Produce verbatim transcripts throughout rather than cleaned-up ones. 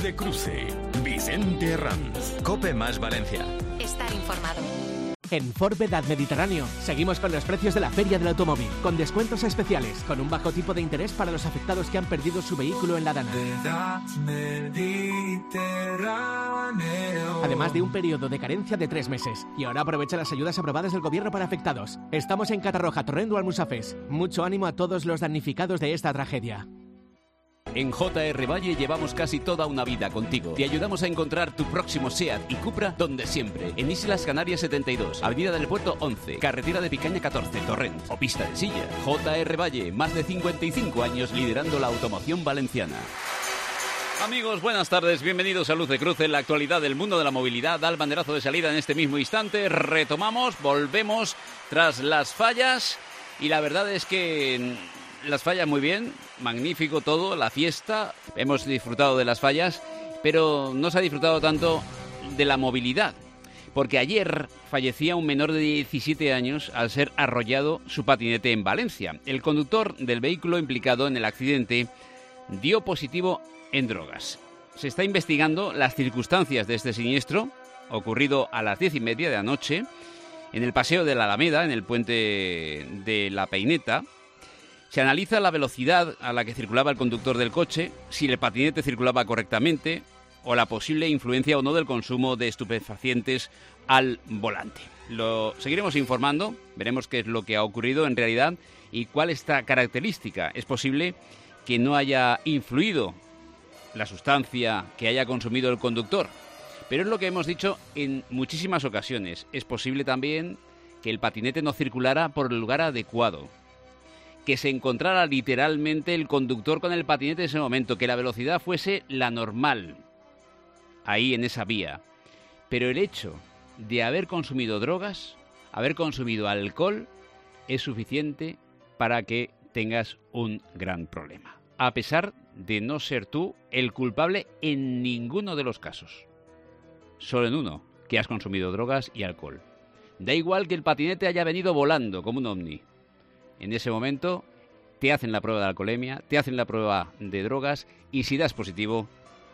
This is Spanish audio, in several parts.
de Cruce. Vicente Herranz. COPE más Valencia. Estar informado. En Ford Vedad Mediterráneo seguimos con los precios de la Feria del Automóvil, con descuentos especiales, con un bajo tipo de interés para los afectados que han perdido su vehículo en la Dana. Además de un periodo de carencia de tres meses. Y ahora aprovecha las ayudas aprobadas del Gobierno para afectados. Estamos en Catarroja, Torrent o Almusafes. Mucho ánimo a todos los damnificados de esta tragedia. En J R Valle llevamos casi toda una vida contigo. Te ayudamos a encontrar tu próximo SEAT y Cupra donde siempre. En Islas Canarias setenta y dos, Avenida del Puerto once, Carretera de Picaña catorce, Torrent o Pista de Silla. J R Valle, más de cincuenta y cinco años liderando la automoción valenciana. Amigos, buenas tardes, bienvenidos a Luz de Cruce, en la actualidad del mundo de la movilidad. Da el banderazo de salida en este mismo instante. Retomamos, volvemos tras las fallas y la verdad es que las fallas muy bien, magnífico todo, la fiesta, hemos disfrutado de las fallas, pero no se ha disfrutado tanto de la movilidad, porque ayer fallecía un menor de diecisiete años al ser arrollado su patinete en Valencia. El conductor del vehículo implicado en el accidente dio positivo en drogas. Se está investigando las circunstancias de este siniestro, ocurrido a las diez y media de la noche, en el Paseo de la Alameda, en el puente de la Peineta. Se analiza la velocidad a la que circulaba el conductor del coche, si el patinete circulaba correctamente o la posible influencia o no del consumo de estupefacientes al volante. Lo seguiremos informando, veremos qué es lo que ha ocurrido en realidad y cuál es esta característica. Es posible que no haya influido la sustancia que haya consumido el conductor, pero es lo que hemos dicho en muchísimas ocasiones. Es posible también que el patinete no circulara por el lugar adecuado, que se encontrara literalmente el conductor con el patinete en ese momento, que la velocidad fuese la normal, ahí en esa vía. Pero el hecho de haber consumido drogas, haber consumido alcohol, es suficiente para que tengas un gran problema. A pesar de no ser tú el culpable en ninguno de los casos. Solo en uno, que has consumido drogas y alcohol. Da igual que el patinete haya venido volando como un ovni. En ese momento te hacen la prueba de alcoholemia, te hacen la prueba de drogas y si das positivo,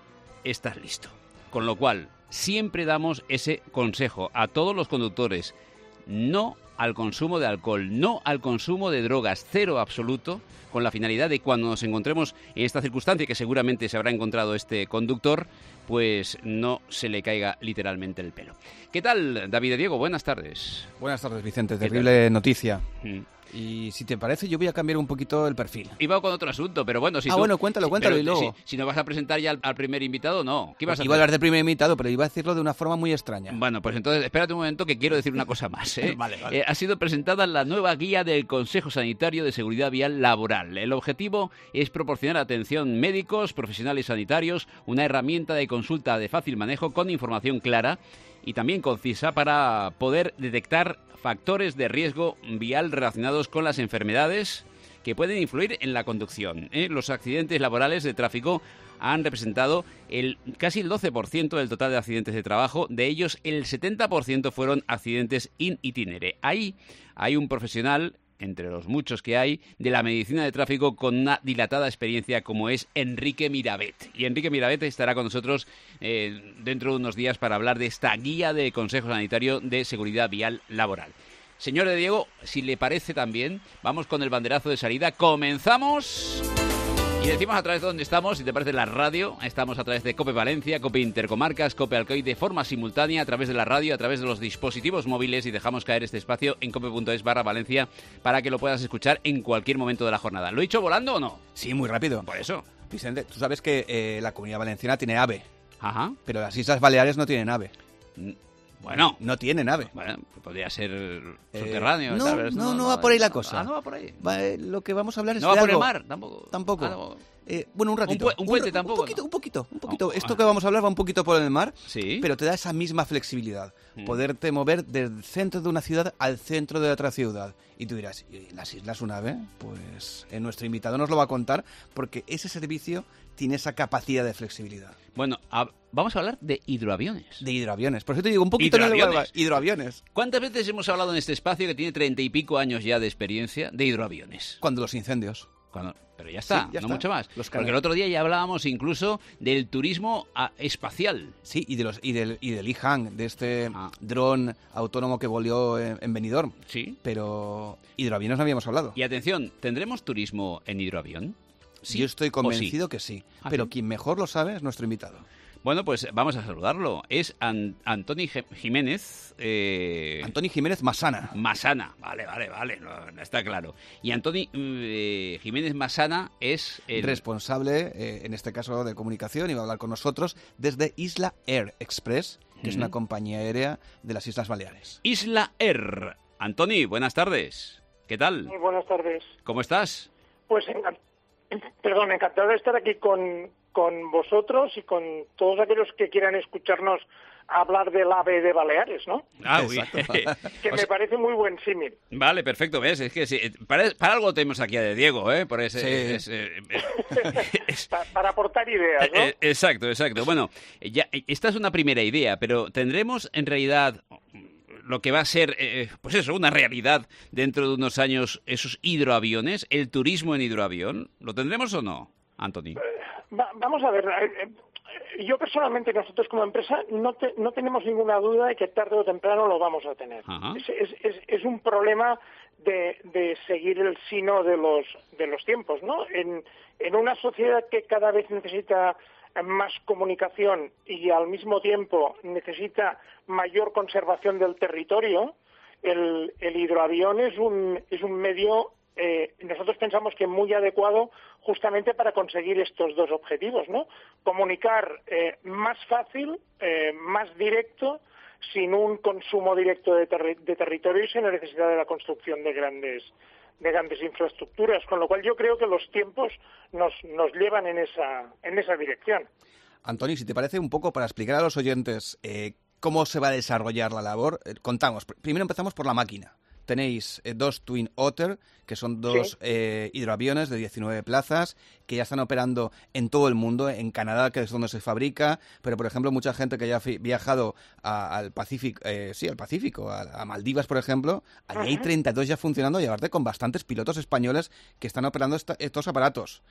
estás listo. Con lo cual, siempre damos ese consejo a todos los conductores. No al consumo de alcohol, no al consumo de drogas, cero absoluto, con la finalidad de cuando nos encontremos en esta circunstancia que seguramente se habrá encontrado este conductor, pues no se le caiga literalmente el pelo. ¿Qué tal, David de Diego? Buenas tardes. Buenas tardes, Vicente. Terrible noticia. Mm. Y si te parece, yo voy a cambiar un poquito el perfil. Iba con otro asunto, pero bueno, si ah, tú... bueno, cuéntalo, si, cuéntalo y luego... Si, si no vas a presentar ya al, al primer invitado, no. ¿Qué ibas pues a iba a hacer? hablar del primer invitado, pero iba a decirlo de una forma muy extraña. Bueno, pues entonces, espérate un momento que quiero decir una cosa más. ¿eh? vale, vale. Eh, ha sido presentada la nueva guía del Consejo Sanitario de Seguridad Vial Laboral. El objetivo es proporcionar atención médicos, profesionales sanitarios, una herramienta de consulta de fácil manejo con información clara y también concisa para poder detectar factores de riesgo vial relacionados con las enfermedades que pueden influir en la conducción. ¿eh? Los accidentes laborales de tráfico han representado el casi el doce por ciento del total de accidentes de trabajo. De ellos, el setenta por ciento fueron accidentes in itinere. Ahí hay un profesional, entre los muchos que hay, de la medicina de tráfico con una dilatada experiencia como es Enrique Mirabet. Y Enrique Mirabet estará con nosotros eh, dentro de unos días para hablar de esta guía de Consejo Sanitario de Seguridad Vial Laboral. Señor de Diego, si le parece también, vamos con el banderazo de salida. ¡Comenzamos! Y decimos a través de dónde estamos, si te parece la radio, estamos a través de COPE Valencia, COPE Intercomarcas, COPE Alcoy, de forma simultánea, a través de la radio, a través de los dispositivos móviles y dejamos caer este espacio en cope.es barra Valencia para que lo puedas escuchar en cualquier momento de la jornada. ¿Lo he hecho volando o no? Sí, muy rápido. Por eso. Vicente, tú sabes que eh, la Comunidad Valenciana tiene AVE. Ajá. Pero las Islas Baleares no tienen AVE. Bueno. No tienen AVE. Bueno, podría ser subterráneo. Eh, no, tal vez, no, no, no va por ahí la cosa. Ah, no va por ahí. Va, eh, lo que vamos a hablar es ¿No va de por algo... el mar? Tampoco. Tampoco. Ah, no. Eh, bueno, un ratito. Un, pu- un puente un, tampoco. Un poquito, ¿no? un poquito, un poquito. Oh, Esto ah. que vamos a hablar va un poquito por el mar, sí, pero te da esa misma flexibilidad. Mm. Poderte mover del centro de una ciudad al centro de otra ciudad. Y tú dirás, ¿y en las islas un AVE? Pues eh, nuestro invitado nos lo va a contar porque ese servicio tiene esa capacidad de flexibilidad. Bueno, a, vamos a hablar de hidroaviones. De hidroaviones. Por eso te digo, un poquito en el Hidroaviones. hidroaviones. ¿Cuántas veces hemos hablado en este espacio que tiene treinta y pico años ya de experiencia de hidroaviones? Cuando los incendios. Cuando, pero ya está, Sí, ya no está. mucho más. Los Porque canales. el otro día ya hablábamos incluso del turismo a- espacial. Sí, y, de los, y del, y del I-Han, de este Ah. dron autónomo que voló en, en Benidorm. Sí. Pero hidroaviones no habíamos hablado. Y atención, ¿tendremos turismo en hidroavión? ¿Sí Yo estoy o convencido sí? que sí. ¿Ah, Pero sí? quien mejor lo sabe es nuestro invitado. Bueno, pues vamos a saludarlo. Es An- Antoni Ge- Jiménez. Eh... Antoni Jiménez Masana. Masana, vale, vale, vale, no, no está claro. Y Antoni eh, Jiménez Masana es el... Responsable, eh, en este caso de comunicación, y va a hablar con nosotros desde Isla Air Express, que es Ujú. una compañía aérea de las Islas Baleares. Isla Air. Antoni, buenas tardes. ¿Qué tal? Muy buenas tardes. ¿Cómo estás? Pues, encan- perdón, encantado de estar aquí con, con vosotros y con todos aquellos que quieran escucharnos hablar del AVE de Baleares, ¿no? Ah, uy. Que O me sea, parece muy buen símil. vale, perfecto, ves, es que sí, para, para algo tenemos aquí a de Diego, ¿eh? Por ese, Sí. es- eh, es- Pa- para aportar ideas, ¿no? Eh, eh, exacto, exacto. Bueno, ya, esta es una primera idea, pero ¿tendremos en realidad lo que va a ser, eh, pues eso, una realidad dentro de unos años, esos hidroaviones, el turismo en hidroavión? ¿Lo tendremos o no, Anthony? Va- vamos a ver, eh, eh, yo personalmente, nosotros como empresa, no, te- no tenemos ninguna duda de que tarde o temprano lo vamos a tener. Ajá. Es, es- es- es un problema de, de seguir el sino de los, de los tiempos, ¿no? En, en una sociedad que cada vez necesita más comunicación y al mismo tiempo necesita mayor conservación del territorio, el, el hidroavión es un, es un medio, eh, nosotros pensamos que muy adecuado justamente para conseguir estos dos objetivos, ¿no? Comunicar eh, más fácil, eh, más directo, sin un consumo directo de, terri- de territorio y sin la necesidad de la construcción de grandes de grandes infraestructuras, con lo cual yo creo que los tiempos nos, nos llevan en esa en esa dirección. Antoni, si te parece, un poco para explicar a los oyentes eh, cómo se va a desarrollar la labor, eh, contamos. Pr- Primero empezamos por la máquina. Tenéis eh, dos Twin Otter, que son dos Sí. eh, hidroaviones de diecinueve plazas, que ya están operando en todo el mundo, en Canadá, que es donde se fabrica, pero por ejemplo mucha gente que ya ha fi- viajado a- al Pacífico, eh, sí, al Pacífico, a, a Maldivas, por ejemplo, allí hay treinta y dos ya funcionando y aparte con bastantes pilotos españoles que están operando esta- estos aparatos.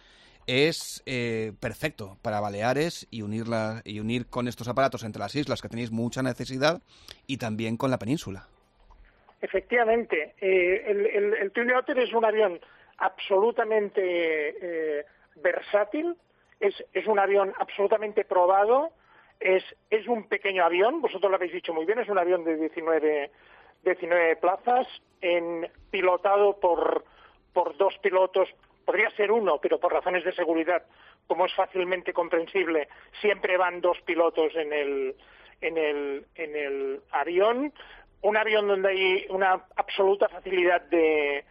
Es eh, perfecto para Baleares y, unirla, y unir con estos aparatos entre las islas, que tenéis mucha necesidad, y también con la península. Efectivamente, eh, el, el, el Twin Otter es un avión absolutamente eh, versátil, es, es un avión absolutamente probado, es, es un pequeño avión, vosotros lo habéis dicho muy bien, es un avión de diecinueve, diecinueve plazas, en, pilotado por, por dos pilotos, podría ser uno, pero por razones de seguridad, como es fácilmente comprensible, siempre van dos pilotos en el, en el, en el avión. Un avión donde hay una absoluta facilidad de,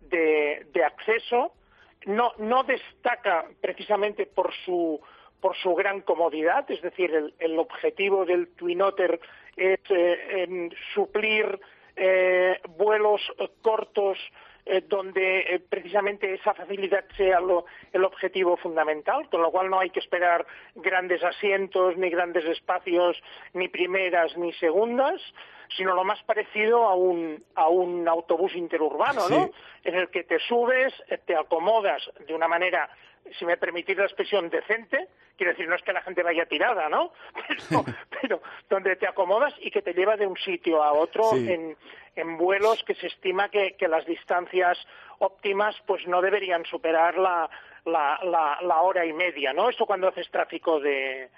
de, de acceso, no, no destaca precisamente por su, por su gran comodidad, es decir, el, el objetivo del Twin Otter es eh, en suplir eh, vuelos eh, cortos eh, donde eh, precisamente esa facilidad sea lo, el objetivo fundamental, con lo cual no hay que esperar grandes asientos, ni grandes espacios, ni primeras ni segundas, sino lo más parecido a un, a un autobús interurbano, ¿no? Sí. En el que te subes, eh, te acomodas de una manera, si me permitís la expresión, decente, quiero decir, no es que la gente vaya tirada, ¿no? Pero, pero donde te acomodas y que te lleva de un sitio a otro Sí. en, en vuelos que se estima que, que las distancias óptimas pues no deberían superar la, la, la, la hora y media, ¿no? Esto cuando haces tráfico de,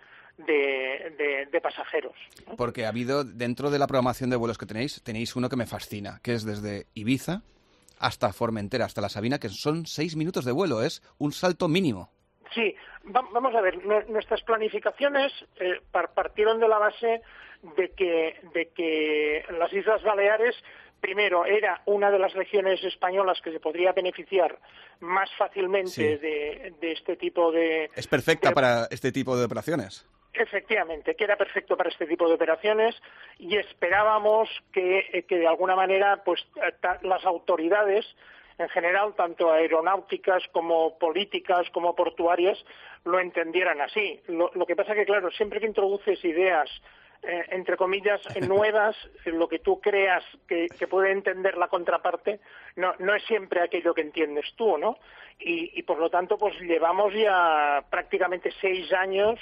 de, de, de pasajeros, ¿no? Porque ha habido, dentro de la programación de vuelos que tenéis, tenéis uno que me fascina, que es desde Ibiza hasta Formentera, hasta La Sabina, que son seis minutos de vuelo, es un salto mínimo. Sí, va- vamos a ver, nu- nuestras planificaciones eh, par- partieron de la base de que, de que las Islas Baleares, primero, era una de las regiones españolas que se podría beneficiar más fácilmente Sí. de, de este tipo de... Es perfecta de- para este tipo de operaciones. Efectivamente, que era perfecto para este tipo de operaciones y esperábamos que, eh, que de alguna manera pues eh, ta- las autoridades en general, tanto aeronáuticas como políticas como portuarias, lo entendieran así. Lo, lo que pasa que, claro, siempre que introduces ideas eh, entre comillas, nuevas, lo que tú creas que, que puede entender la contraparte, no, no es siempre aquello que entiendes tú, ¿no? Y, y por lo tanto, pues llevamos ya prácticamente seis años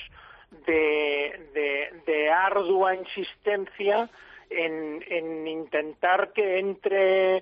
de, de, de ardua insistencia en, en intentar que entre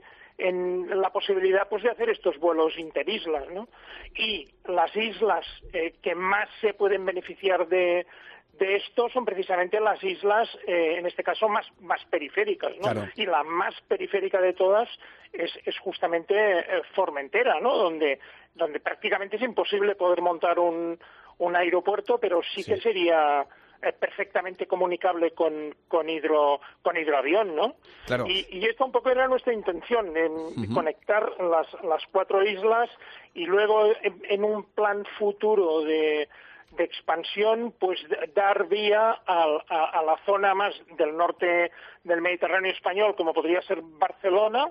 en la posibilidad pues de hacer estos vuelos interislas, ¿no? Y las islas eh, que más se pueden beneficiar de, de esto son precisamente las islas, eh, en este caso, más, más periféricas, ¿no? Claro. Y la más periférica de todas es, es justamente eh, Formentera, ¿no? Donde, donde prácticamente es imposible poder montar un, un aeropuerto, pero sí, sí. que sería eh, perfectamente comunicable con, con, hidro, con hidroavión, ¿no? Claro. Y, y esta un poco era nuestra intención, en uh-huh. conectar las, las cuatro islas y luego en, en un plan futuro de de expansión, pues dar vía a, a, a la zona más del norte del Mediterráneo español, como podría ser Barcelona,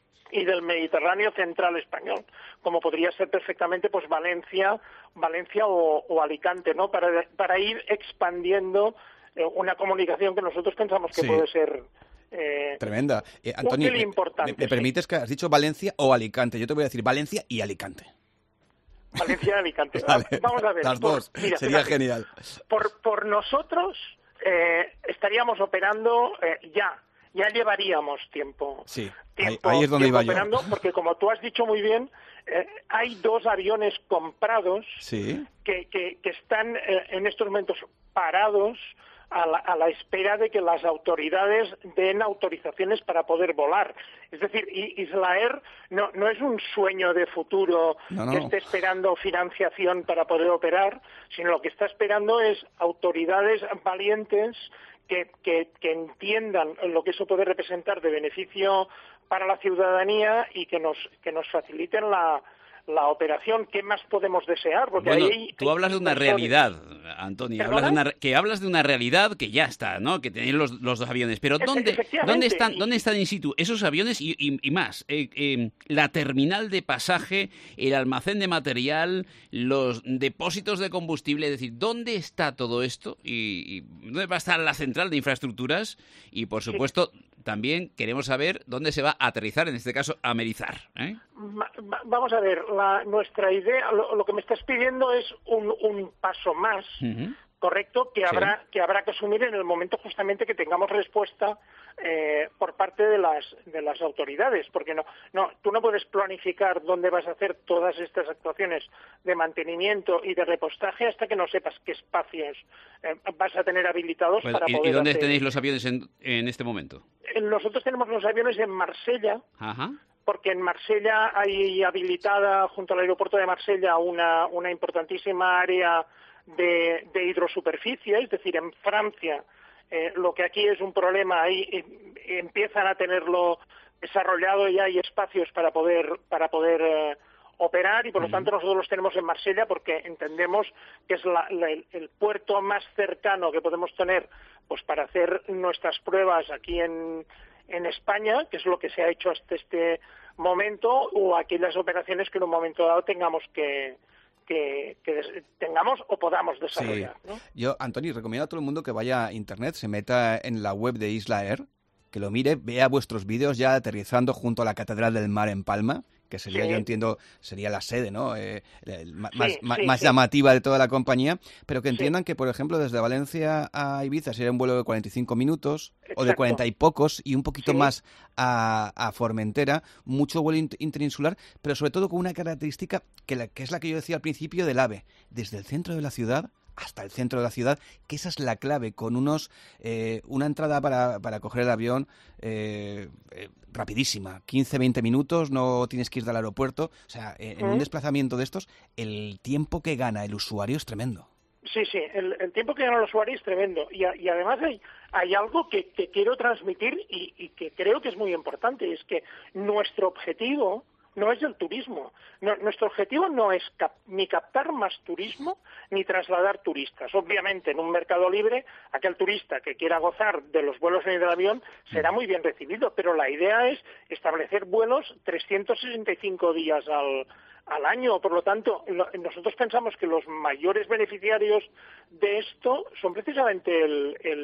y del Mediterráneo central español, como podría ser perfectamente pues Valencia, Valencia o, o Alicante, ¿no? Para, para ir expandiendo eh, una comunicación que nosotros pensamos que sí. puede ser eh, tremenda. Eh, Antonio, útil e importante. ¿me, me permites que has dicho Valencia o Alicante? Yo te voy a decir Valencia y Alicante. Valencia y Alicante. Vale, Vamos a ver. las por, dos. Mira, sería fíjate, genial. Por, por nosotros eh, estaríamos operando eh, ya. Ya llevaríamos tiempo. Sí, tiempo, ahí, ahí es donde iba yo. Operando, porque como tú has dicho muy bien, eh, hay dos aviones comprados sí. que, que, que están eh, en estos momentos parados a la, a la espera de que las autoridades den autorizaciones para poder volar. Es decir, Islaer no, no es un sueño de futuro no, no. que esté esperando financiación para poder operar, sino lo que está esperando es autoridades valientes que, que, que entiendan lo que eso puede representar de beneficio para la ciudadanía y que nos, que nos faciliten la la operación. ¿Qué más podemos desear? Porque bueno, ahí hay, tú hablas de una realidad, Antonio, hablas de una, que hablas de una realidad que ya está, ¿no? Que tenéis los, los dos aviones, pero ¿dónde, ¿dónde están dónde están in situ esos aviones y, y, y más? Eh, eh, la terminal de pasaje, el almacén de material, los depósitos de combustible, es decir, ¿dónde está todo esto? Y, y ¿dónde va a estar la central de infraestructuras? Y, por supuesto, sí. también queremos saber dónde se va a aterrizar, en este caso, a Amerizar, ¿eh? Vamos a ver, la, nuestra idea, lo, lo que me estás pidiendo es un, un paso más, uh-huh. correcto, que habrá sí. que habrá que asumir en el momento justamente que tengamos respuesta eh, por parte de las de las autoridades, porque no no tú no puedes planificar dónde vas a hacer todas estas actuaciones de mantenimiento y de repostaje hasta que no sepas qué espacios eh, vas a tener habilitados pues, para ¿y, poder ¿Y dónde hacer... tenéis los aviones en, en este momento? Nosotros tenemos los aviones en Marsella. Ajá. Porque en Marsella hay habilitada, junto al aeropuerto de Marsella, una, una importantísima área de, de hidrosuperficie, es decir, en Francia, eh, lo que aquí es un problema, ahí eh, empiezan a tenerlo desarrollado y hay espacios para poder, para poder eh, operar y, por lo uh-huh. tanto, nosotros los tenemos en Marsella porque entendemos que es la, la, el, el puerto más cercano que podemos tener pues para hacer nuestras pruebas aquí en en España, que es lo que se ha hecho hasta este momento, o aquellas operaciones que en un momento dado tengamos que, que, que des- tengamos o podamos desarrollar, sí. ¿no? Yo, Antonio, recomiendo a todo el mundo que vaya a Internet, se meta en la web de Islaer, que lo mire, vea vuestros vídeos ya aterrizando junto a la Catedral del Mar en Palma, que sería, sí. yo entiendo, sería la sede, ¿no? Eh, el, más sí, más, sí, más sí. llamativa de toda la compañía, pero que entiendan sí. que, por ejemplo, desde Valencia a Ibiza sería un vuelo de cuarenta y cinco minutos, Exacto. o de cuarenta y pocos, y un poquito sí. más a, a Formentera, mucho vuelo interinsular, pero sobre todo con una característica que, la, que es la que yo decía al principio del AVE, desde el centro de la ciudad hasta el centro de la ciudad, que esa es la clave, con unos eh, una entrada para, para coger el avión eh, eh, rapidísima, quince a veinte minutos, no tienes que ir del aeropuerto, o sea, en, en un desplazamiento de estos, el tiempo que gana el usuario es tremendo. Sí, sí, el, el tiempo que gana el usuario es tremendo y, a, y además hay, hay algo que, que quiero transmitir y, y que creo que es muy importante, es que nuestro objetivo no es el turismo. No, nuestro objetivo no es cap, ni captar más turismo ni trasladar turistas. Obviamente, en un mercado libre, aquel turista que quiera gozar de los vuelos en el avión será muy bien recibido, pero la idea es establecer vuelos trescientos sesenta y cinco días al, al año. Por lo tanto, lo, nosotros pensamos que los mayores beneficiarios de esto son precisamente el, el,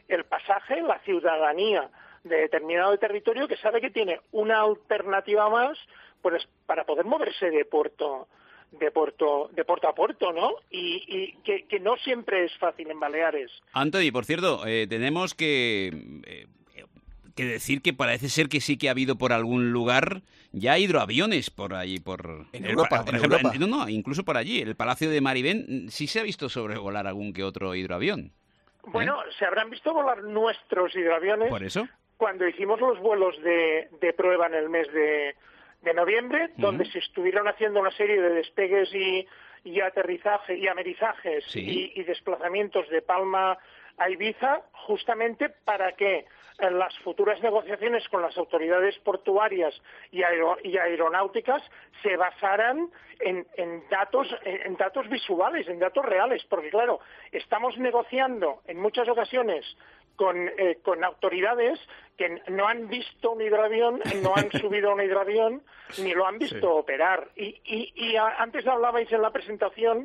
el pasaje, la ciudadanía de determinado territorio que sabe que tiene una alternativa más pues para poder moverse de puerto de puerto de puerto a puerto, ¿no? Y, y que, que no siempre es fácil en Baleares. Anthony, por cierto, eh, tenemos que eh, que decir que parece ser que sí que ha habido por algún lugar ya hidroaviones por allí, por en el, Europa, por en ejemplo, Europa. En, no, no, incluso por allí, el Palacio de Maribén sí se ha visto sobrevolar algún que otro hidroavión. Bueno, ¿Eh? se habrán visto volar nuestros hidroaviones. Por eso. Cuando hicimos los vuelos de, de prueba en el mes de, de noviembre, uh-huh. donde se estuvieron haciendo una serie de despegues y, y aterrizajes y amerizajes sí. y, y desplazamientos de Palma a Ibiza, justamente para que en las futuras negociaciones con las autoridades portuarias y, aero, y aeronáuticas se basaran en, en datos en, en datos visuales, en datos reales, porque claro, estamos negociando en muchas ocasiones con, eh, con autoridades que no han visto un hidroavión, no han subido a un hidroavión, ni lo han visto sí. operar. Y, y, y a, antes hablabais en la presentación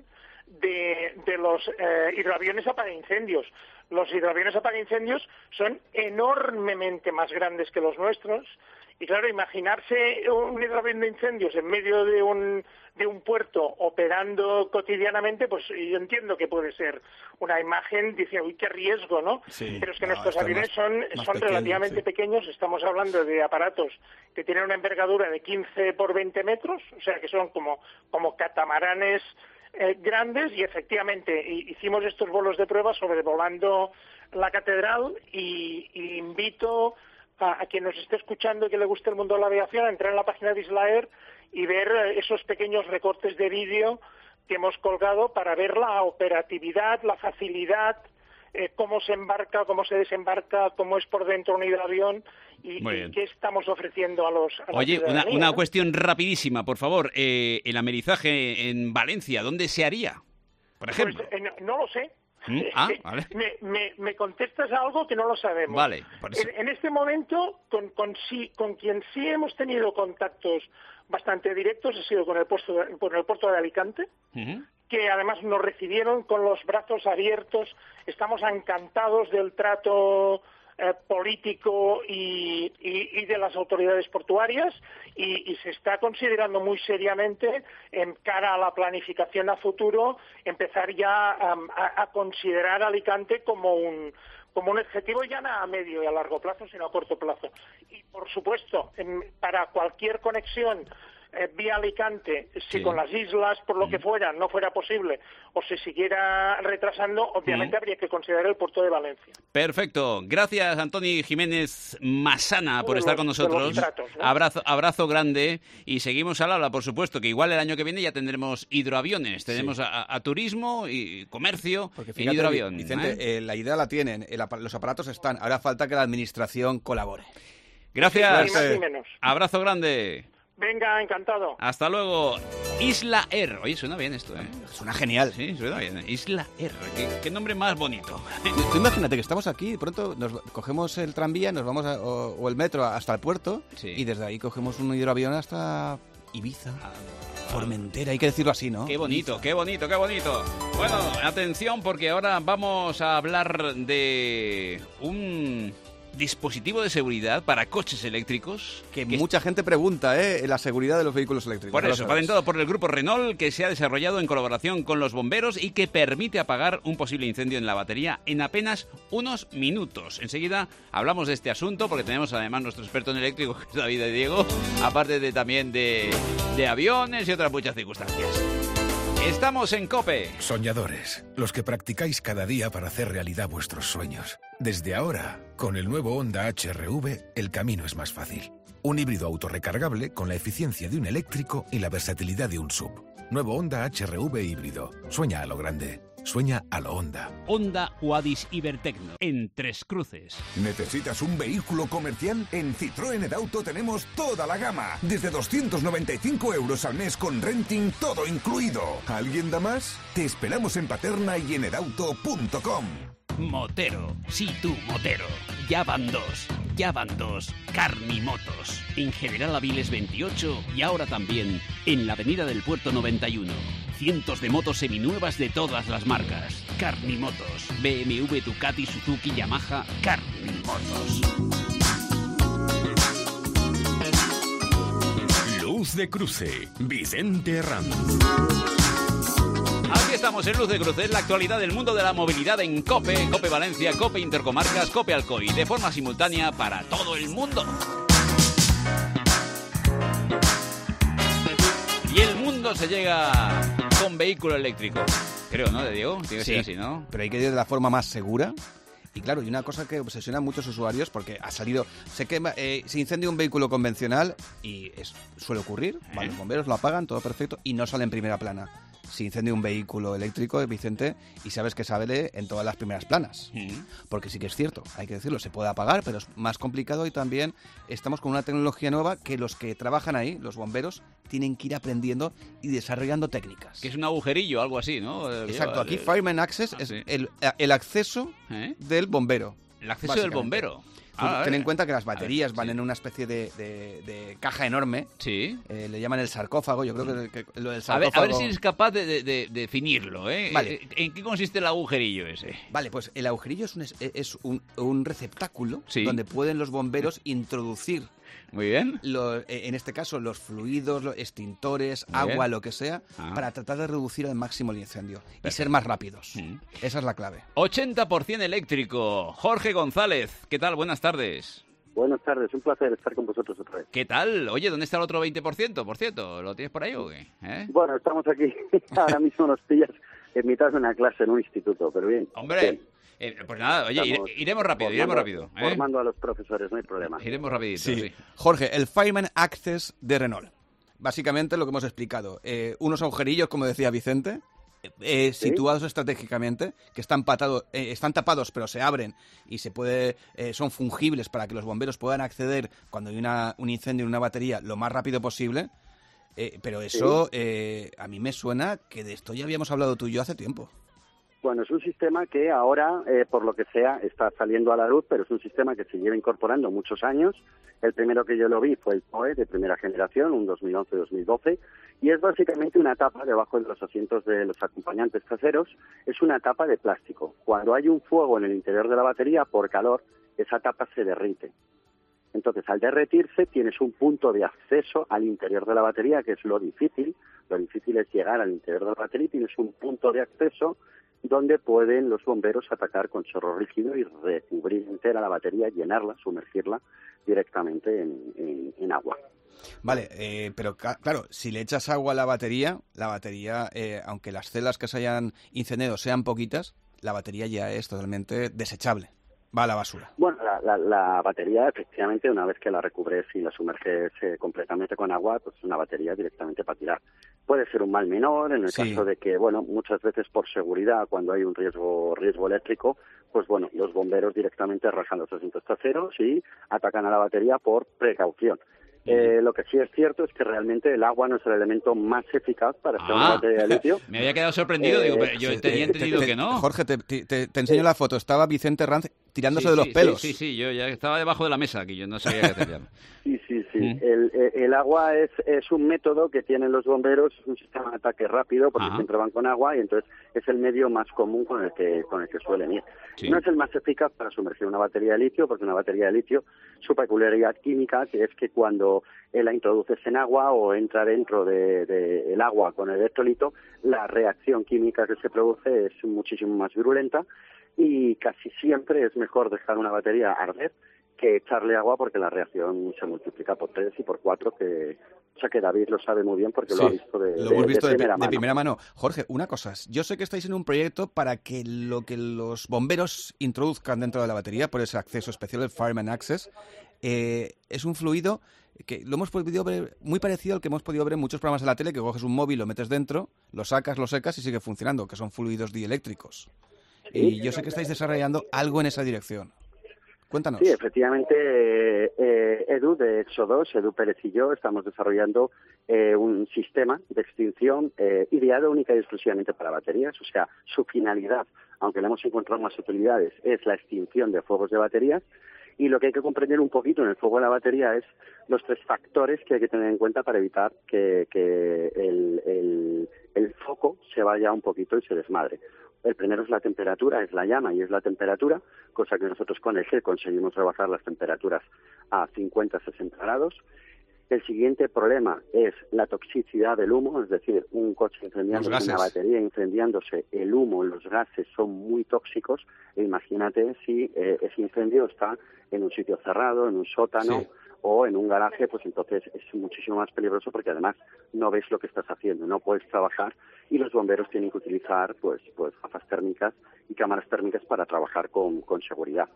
de, de los eh, hidroaviones apagaincendios. Los hidroaviones apagaincendios son enormemente más grandes que los nuestros. Y claro, imaginarse un hidroavión de incendios en medio de un de un puerto operando cotidianamente, pues yo entiendo que puede ser una imagen, dice, uy, qué riesgo, ¿no? Sí, pero es que no, nuestros aviones más, son, más son pequeño, relativamente sí. pequeños, estamos hablando de aparatos que tienen una envergadura de quince por veinte metros, o sea que son como, como catamaranes eh, grandes, y efectivamente hicimos estos vuelos de prueba sobrevolando la catedral, y, y invito a, a quien nos esté escuchando y que le guste el mundo de la aviación a entrar en la página de Islaer y ver esos pequeños recortes de vídeo que hemos colgado para ver la operatividad, la facilidad, eh, cómo se embarca, cómo se desembarca, cómo es por dentro un hidroavión y, y qué estamos ofreciendo a los a Oye, la una, una ¿no? cuestión rapidísima, por favor. Eh, el amerizaje en Valencia, ¿dónde se haría? Por ejemplo. Pues, eh, no, no lo sé. ¿Mm? Ah, vale. me, me, me contestas algo que no lo sabemos. Vale, por eso. En, en este momento, con, con, sí, con quien sí hemos tenido contactos bastante directos ha sido con el puerto de, con el puerto de Alicante, uh-huh. que además nos recibieron con los brazos abiertos. Estamos encantados del trato eh, político y, y, y de las autoridades portuarias, y, y se está considerando muy seriamente, en cara a la planificación a futuro, empezar ya um, a, a considerar Alicante como un como un objetivo ya no a medio y a largo plazo, sino a corto plazo. Y, por supuesto, en, para cualquier conexión eh, vía Alicante, si sí. con las islas, por lo mm. que fuera, no fuera posible, o se siguiera retrasando, obviamente mm. habría que considerar el puerto de Valencia. Perfecto. Gracias, Antoni Jiménez Massana, por de estar los, con nosotros. Tratos, ¿no? Abrazo, abrazo grande, y seguimos al habla, por supuesto, que igual el año que viene ya tendremos hidroaviones. Tenemos sí. a, a turismo y comercio fíjate, en hidroavión. Vicente, ¿eh? Eh, la idea la tienen, el, los aparatos están, ahora falta que la administración colabore. Gracias. Sí, más menos. Abrazo grande. Venga, encantado. Hasta luego. Isla Air. Oye, suena bien esto, ¿eh? Suena genial. Sí, suena bien. Isla Air. ¿Qué, qué nombre más bonito? Tú imagínate que estamos aquí, de pronto nos cogemos el tranvía, nos vamos a, o, o el metro hasta el puerto, sí. y desde ahí cogemos un hidroavión hasta Ibiza. Ah. Formentera, hay que decirlo así, ¿no? Qué bonito, qué bonito, qué bonito. Bueno, atención, porque ahora vamos a hablar de un dispositivo de seguridad para coches eléctricos. Que, que mucha gente pregunta, ¿eh? La seguridad de los vehículos eléctricos. Por eso, patentado por el grupo Renault, que se ha desarrollado en colaboración con los bomberos y que permite apagar un posible incendio en la batería en apenas unos minutos. Enseguida hablamos de este asunto, porque tenemos además nuestro experto en eléctrico, que es David de Diego, aparte de también de, de aviones y otras muchas circunstancias. Estamos en COPE. Soñadores, los que practicáis cada día para hacer realidad vuestros sueños. Desde ahora, con el nuevo Honda H R V, el camino es más fácil. Un híbrido autorrecargable con la eficiencia de un eléctrico y la versatilidad de un S U V. Nuevo Honda H R V híbrido. Sueña a lo grande. Sueña a lo Honda. Honda Huadis Ibertecno, en Tres Cruces. ¿Necesitas un vehículo comercial? En Citroën Edauto tenemos toda la gama. Desde doscientos noventa y cinco euros al mes con renting, todo incluido. ¿Alguien da más? Te esperamos en Paterna y en edauto punto com. Motero, sí tú, Motero. Ya van dos, ya van dos. Carnimotos. En General Aviles veintiocho y ahora también en la Avenida del Puerto noventa y uno. cientos de motos seminuevas de todas las marcas. Carnimotos. B M W, Ducati, Suzuki, Yamaha. Carnimotos. Luz de Cruce, Vicente Ranz. Aquí estamos en Luz de Cruce, en la actualidad del mundo de la movilidad en COPE, COPE Valencia, COPE Intercomarcas, COPE Alcoy, de forma simultánea para todo el mundo. Y el mundo se llega con vehículo eléctrico. Creo, ¿no, de Diego? Tiene que Sí, ser así, ¿no? pero hay que ir de la forma más segura. Y claro, y una cosa que obsesiona a muchos usuarios, porque ha salido, se quema, eh, se incendia un vehículo convencional y es, suele ocurrir, ¿Eh? ¿vale? Los bomberos lo apagan, todo perfecto, y no sale en primera plana. Se incendia un vehículo eléctrico, Vicente, y sabes que sale en todas las primeras planas. Mm. Porque sí que es cierto, hay que decirlo, se puede apagar, pero es más complicado y también estamos con una tecnología nueva que los que trabajan ahí, los bomberos, tienen que ir aprendiendo y desarrollando técnicas. Que es un agujerillo, algo así, ¿no? Exacto, aquí El- Fireman Access Ah, es sí. el, el acceso ¿Eh? del bombero. El acceso del básicamente. bombero. Tú Ah, ten eh. en cuenta que las A ver, baterías van sí. en una especie de, de- de caja enorme. Sí. Eh, le llaman el sarcófago. Yo creo que, que lo del A ver, sarcófago... a ver si eres capaz de, de- de definirlo, ¿eh? Vale. Eh, ¿En qué consiste el agujerillo ese? Vale, pues el agujerillo es un, es- es un, un receptáculo Sí. donde pueden los bomberos introducir, Muy bien. lo- eh, en este caso, los fluidos, los extintores, Muy agua, bien. lo que sea, Ah. para tratar de reducir al máximo el incendio y ser más rápidos. Mm. Esa es la clave. ochenta por ciento eléctrico. Jorge González, ¿qué tal? Buenas tardes. Buenas tardes, un placer estar con vosotros otra vez. ¿Qué tal? Oye, ¿dónde está el otro veinte por ciento, por cierto? ¿Lo tienes por ahí o qué? ¿Eh? Bueno, estamos aquí, ahora mismo nos pillas en mitad de una clase en un instituto, pero bien. Hombre, Bien. eh, pues nada, oye, ire- Estamos iremos rápido, iremos formando- rápido. ¿eh? Formando a los profesores, no hay problema. Iremos rapidito, Sí. sí. Jorge, el Fireman Access de Renault. Básicamente lo que hemos explicado. Eh, unos agujerillos, como decía Vicente, eh, Sí. situados estratégicamente, que están, patado- eh, están tapados pero se abren y se puede eh, son fungibles para que los bomberos puedan acceder cuando hay una, un incendio en una batería lo más rápido posible. Eh, pero eso eh, a mí me suena que de esto ya habíamos hablado tú y yo hace tiempo. Bueno, es un sistema que ahora, eh, por lo que sea, está saliendo a la luz, pero es un sistema que se lleva incorporando muchos años. El primero que yo lo vi fue el P O E de primera generación, un dos mil once dos mil doce, y es básicamente una tapa debajo de los asientos de los acompañantes traseros. Es una tapa de plástico. Cuando hay un fuego en el interior de la batería, por calor, esa tapa se derrite. Entonces, al derretirse, tienes un punto de acceso al interior de la batería, que es lo difícil. Lo difícil es llegar al interior de la batería y tienes un punto de acceso donde pueden los bomberos atacar con chorro rígido y recubrir entera la batería, llenarla, sumergirla directamente en, en- en agua. Vale, eh, pero ca- claro, si le echas agua a la batería, la batería, eh, aunque las celdas que se hayan incendiado sean poquitas, la batería ya es totalmente desechable. Va a la basura. Bueno, la, la- la batería, efectivamente, una vez que la recubres y la sumerges eh, completamente con agua, pues es una batería directamente para tirar. Puede ser un mal menor en el Sí. caso de que, bueno, muchas veces por seguridad, cuando hay un riesgo riesgo eléctrico, pues bueno, los bomberos directamente rajan los asientos traseros y atacan a la batería por precaución. Eh, lo que sí es cierto es que realmente el agua no es el elemento más eficaz para hacer una Ah, batería de litio. me había quedado sorprendido, Eh, digo, pero yo Sí, tenía eh, entendido te- te- que no. Jorge, te, te- te- te enseño la foto. Estaba Vicente Ranz tirándose Sí, de los sí, pelos. Sí, sí, sí, yo ya estaba debajo de la mesa aquí, yo no sabía qué hacer ya. Sí, sí, sí. Mm. El, eh, el agua es, es un método que tienen los bomberos, es un sistema de ataque rápido porque Ajá. siempre van con agua y entonces es el medio más común con el que con el que suelen ir. Sí. No es el más eficaz para sumergir una batería de litio porque una batería de litio, su peculiaridad química que es que cuando eh, la introduces en agua o entra dentro del de, el agua con el electrolito, la reacción química que se produce es muchísimo más virulenta y casi siempre es mejor dejar una batería arder que echarle agua porque la reacción se multiplica por tres y por cuatro, que, o sea que David lo sabe muy bien porque lo ha Sí, visto de, lo de- hemos de visto de, primera de mano. primera mano. Jorge, una cosa. Yo sé que estáis en un proyecto para que lo que los bomberos introduzcan dentro de la batería, por ese acceso especial, el Fireman Access, eh, es un fluido que lo hemos podido ver muy parecido al que hemos podido ver en muchos programas de la tele, que coges un móvil, lo metes dentro, lo sacas, lo secas y sigue funcionando, que son fluidos dieléctricos. Y yo sé que estáis desarrollando algo en esa dirección. Cuéntanos. Sí, efectivamente, eh, eh, Edu de Exo dos, Edu Pérez y yo estamos desarrollando eh, un sistema de extinción eh, ideado única y exclusivamente para baterías. O sea, su finalidad, aunque le hemos encontrado más utilidades, es la extinción de fuegos de baterías. Y lo que hay que comprender un poquito en el fuego de la batería es los tres factores que hay que tener en cuenta para evitar que, que el, el, el foco se vaya un poquito y se desmadre. El primero es la temperatura, es la llama y es la temperatura, cosa que nosotros con el gel conseguimos rebajar las temperaturas a cincuenta a sesenta grados. El siguiente problema es la toxicidad del humo, es decir, un coche incendiándose, una batería incendiándose, el humo, los gases son muy tóxicos. E imagínate si eh, ese incendio está en un sitio cerrado, en un sótano, sí, o en un garaje, pues entonces es muchísimo más peligroso porque además no ves lo que estás haciendo, no puedes trabajar y los bomberos tienen que utilizar pues pues gafas térmicas y cámaras térmicas para trabajar con, con seguridad.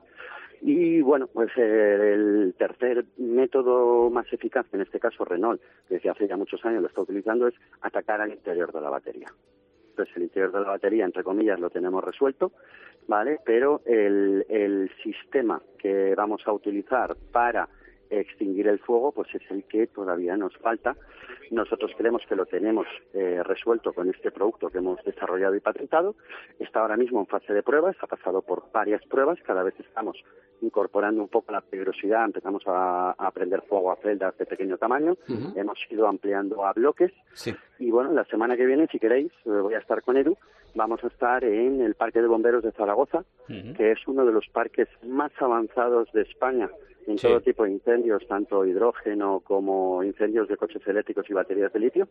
Y bueno, pues eh, el tercer método más eficaz, que en este caso Renault, desde hace ya muchos años lo está utilizando, es atacar al interior de la batería. Entonces el interior de la batería, entre comillas, lo tenemos resuelto, ¿vale? Pero el, el sistema que vamos a utilizar para extinguir el fuego, pues es el que todavía nos falta. Nosotros creemos que lo tenemos eh, resuelto con este producto que hemos desarrollado y patentado. Está ahora mismo en fase de pruebas, ha pasado por varias pruebas, cada vez estamos incorporando un poco la peligrosidad, empezamos a, a prender fuego a celdas de pequeño tamaño, uh-huh. hemos ido ampliando a bloques, sí. Y bueno, la semana que viene, si queréis, voy a estar con Edu, vamos a estar en el Parque de Bomberos de Zaragoza, uh-huh. que es uno de los parques más avanzados de España en sí. todo tipo de incendios, tanto hidrógeno como incendios de coches eléctricos y baterías de litio.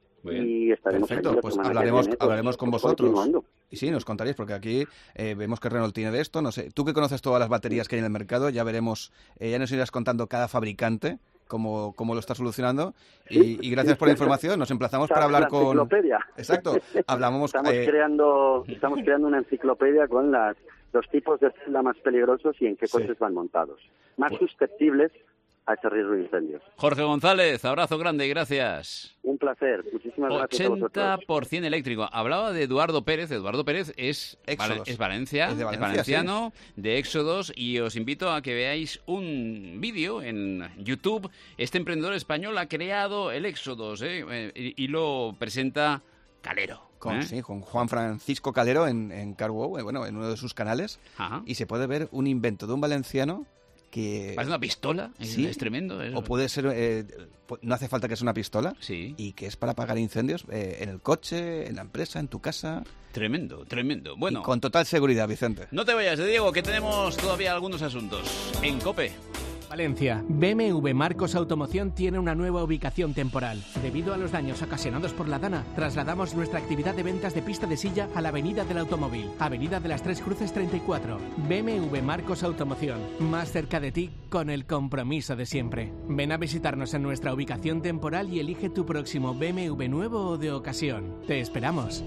Y estaremos Perfecto, pues hablaremos, viene, hablaremos con vosotros. Y sí, nos contaréis, porque aquí eh, vemos que Renault tiene de esto. No sé, tú que conoces todas las baterías que hay en el mercado, ya veremos, eh, ya nos irás contando cada fabricante cómo, cómo lo está solucionando. Y, y gracias por la información. Nos emplazamos para hablar con... enciclopedia. Exacto. Hablamos, estamos, eh... creando, estamos creando una enciclopedia con las los tipos de celda más peligrosos y en qué coches sí. van montados. Más pues... susceptibles a ese riesgo de incendios. Jorge González, abrazo grande y gracias. Un placer, muchísimas gracias a vosotros. ochenta por ciento eléctrico. Hablaba de Eduardo Pérez. Eduardo Pérez es, Éxodos. es Valencia, es, de Valencia, es valenciano, sí. de Éxodos, y os invito a que veáis un vídeo en YouTube. Este emprendedor español ha creado el Éxodos ¿eh? y, y lo presenta Calero. Con, ¿Eh? sí, con Juan Francisco Calero en, en CarWow, bueno, en uno de sus canales. Ajá. Y se puede ver un invento de un valenciano que... ¿Parece una pistola? Sí. Es tremendo. Eso. O puede ser... Eh, no hace falta que sea una pistola. Sí. Y que es para apagar incendios eh, en el coche, en la empresa, en tu casa. Tremendo, tremendo. Bueno. Y con total seguridad, Vicente. No te vayas, Diego, que tenemos todavía algunos asuntos en COPE. Valencia. B M W Marcos Automoción tiene una nueva ubicación temporal. Debido a los daños ocasionados por la Dana, trasladamos nuestra actividad de ventas de pista de silla a la Avenida del Automóvil, Avenida de las Tres Cruces treinta y cuatro. B M W Marcos Automoción, más cerca de ti con el compromiso de siempre. Ven a visitarnos en nuestra ubicación temporal y elige tu próximo B M W nuevo o de ocasión. Te esperamos.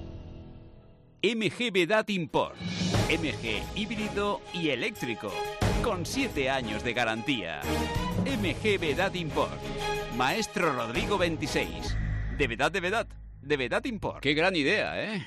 M G Vedat Import. M G híbrido y eléctrico. Con siete años de garantía. M G Vedat Import. Maestro Rodrigo veintiséis. De Vedat, de Vedat. De Vedat Import. Qué gran idea, ¿eh?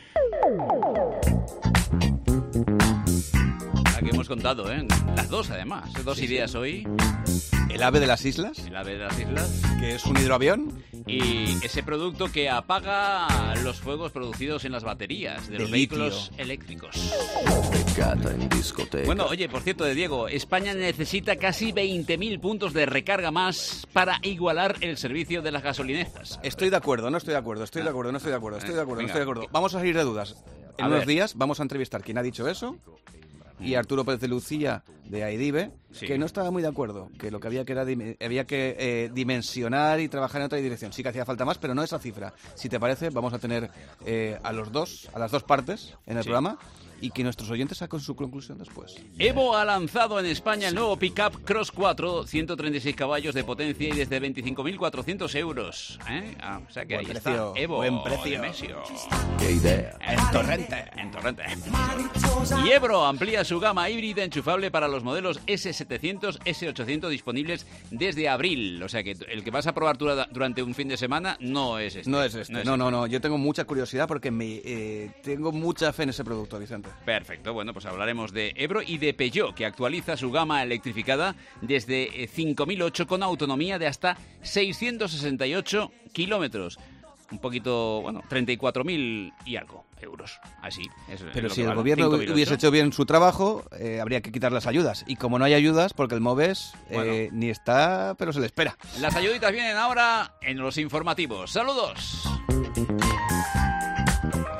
La que hemos contado, ¿eh? Las dos, además. Dos sí, ideas sí. hoy. El ave de las islas. El ave de las islas. Que es un hidroavión. Y ese producto que apaga los fuegos producidos en las baterías de, de los litio. Vehículos eléctricos. En bueno, oye, por cierto, de Diego, España necesita casi veinte mil puntos de recarga más para igualar el servicio de las gasolineras. Estoy de acuerdo, no estoy de acuerdo, estoy de acuerdo, no estoy de acuerdo, estoy de acuerdo, no estoy de acuerdo. Vamos a salir de dudas. En a unos ver. días vamos a entrevistar quién ha dicho eso. Y Arturo Pérez de Lucía, de AIDIVE, sí. que no estaba muy de acuerdo, que lo que había que era había que eh, dimensionar y trabajar en otra dirección. Sí que hacía falta más, pero no esa cifra. Si te parece, vamos a tener eh, a los dos, a las dos partes en el sí. programa, y que nuestros oyentes saquen su conclusión después. Evo ha lanzado en España el nuevo Pickup Cross cuatro, ciento treinta y seis caballos de potencia y desde veinticinco mil cuatrocientos euros. ¿Eh? Ah, o sea que buen ahí precio, está Evo. Buen precio. ¡Qué idea! En Torrente. En Torrente. Y Ebro amplía su gama híbrida enchufable para los modelos ese setecientos, ese ochocientos disponibles desde abril. O sea que el que vas a probar durante un fin de semana no es este. No es este. No, es no, no, no. Yo tengo mucha curiosidad porque me eh, tengo mucha fe en ese producto, Vicente. Perfecto, bueno, pues hablaremos de Ebro y de Peugeot, que actualiza su gama electrificada desde cinco mil ocho con autonomía de hasta seiscientos sesenta y ocho kilómetros. un poquito, bueno, treinta y cuatro mil y algo euros. Así. Es, Pero es si el vale. gobierno cinco mil ocho. hubiese hecho bien su trabajo, eh, habría que quitar las ayudas. Y como no hay ayudas, porque el MOVES eh, Bueno. ni está, pero se le espera. Las ayuditas vienen ahora en los informativos. ¡Saludos!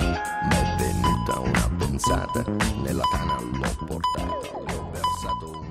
M'è venuta una pensata, nella tana l'ho portata, le ho versato un